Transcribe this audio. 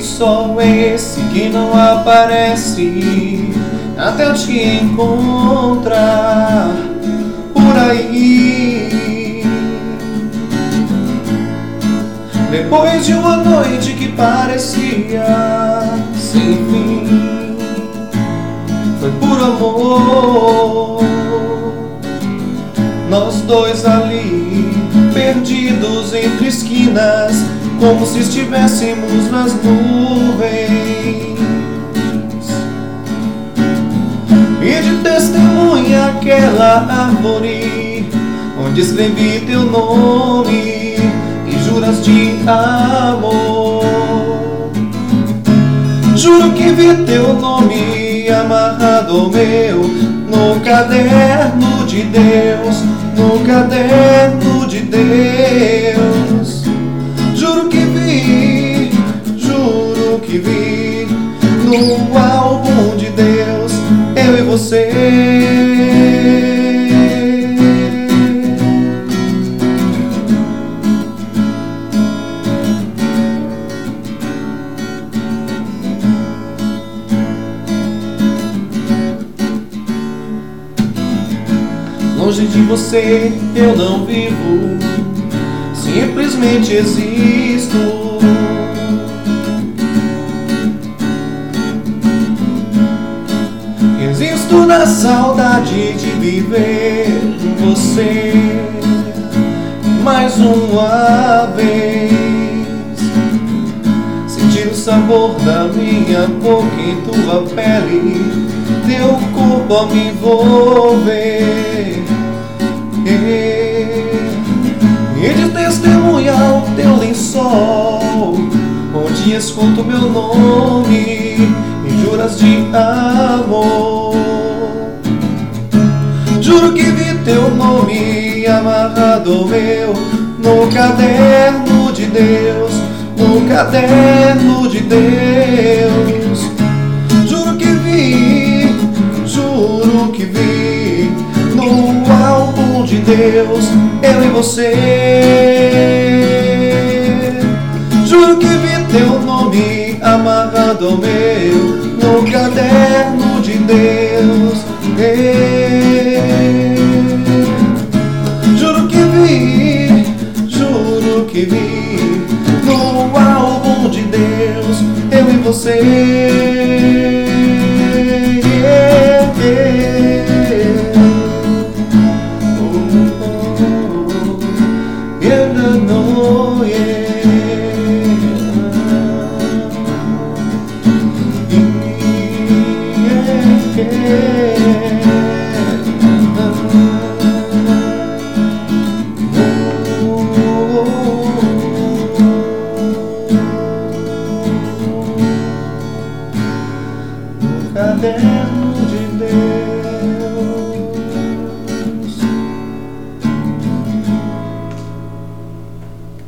só esse que não aparece até eu te encontrar por aí. Depois de uma noite que parecia sem fim, foi por amor, nós dois ali, perdidos entre esquinas, como se estivéssemos nas nuvens. E de testemunha aquela árvore onde escrevi teu nome e juras de amor. Juro que vi teu nome amarrado ao meu no caderno de Deus, no caderno de Deus. Juro que vi no álbum de Deus, eu e você. Longe de você eu não vivo, simplesmente existo. Existo na saudade de viver com você mais uma vez. Sentir o sabor da minha boca em tua pele, teu corpo a me envolver. E de testemunhar o teu lençol, onde escuto meu nome e juras de amor. Juro que vi teu nome amarrado ao meu no caderno de Deus, no caderno de Deus. Juro que vi no álbum de Deus, eu e você. Juro que vi teu nome amarrado ao meu no caderno de Deus. Juro que vi no álbum de Deus, eu e você. Cadê?